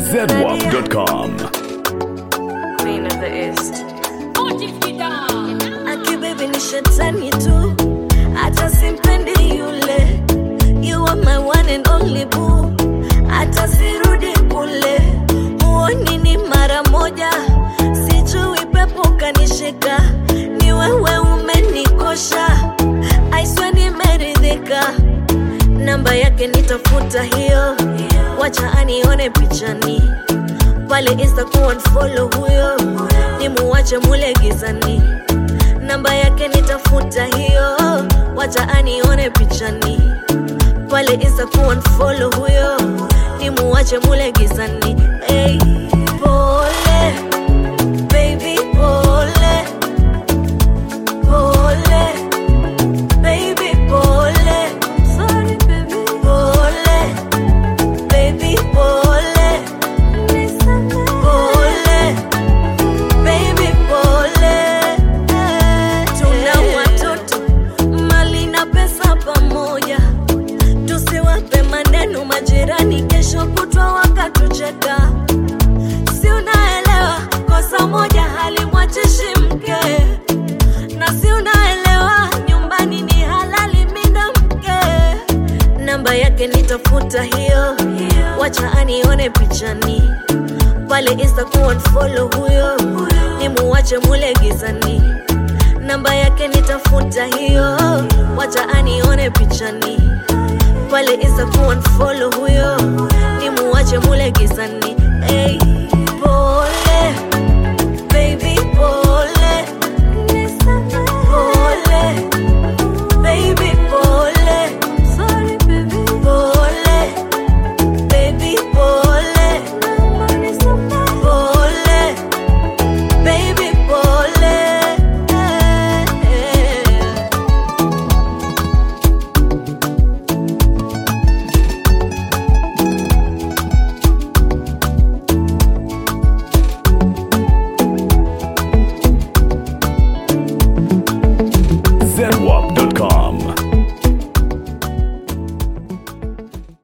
zedwap.com. Queen of the East. Aki baby ni shetani tu, hata simpendi yule. You are my one and only boo, hata sirudi kule. Huoni ni mara moja, sijui pepo kanishika. Ni wewe umenikosha, I swear nimeridhika. Namba yake nitafuta hiyo, wacha anione pichani. Pale Insta kuunfollow huyo, nimuache mule gizani. Namba yake nitafuta hiyo, wacha anione pichani. Pale Insta kuunfollow huyo, nimuache mule gizani. Hey, pole baby, pole pole baby, pole. Sorry baby, pole baby, pole. Pole baby, pole. Tuna watoto, mali na pesa pamoja, tusiwape maneno majirani, kesho kutwa wakatucheka. Si unaelewa, kosa moja halimwachishi mke, na si unaelewa, nyumbani ni halali mina mke. Namba yake nitafuta hiyo, wacha anione pichani. Pale Insta kuunfollow huyo, nimuache mule gizani. Namba yake nitafuta hiyo, wacha anione pichani. Pale Insta kuunfollow huyo, nimuache mule gizani. Hey.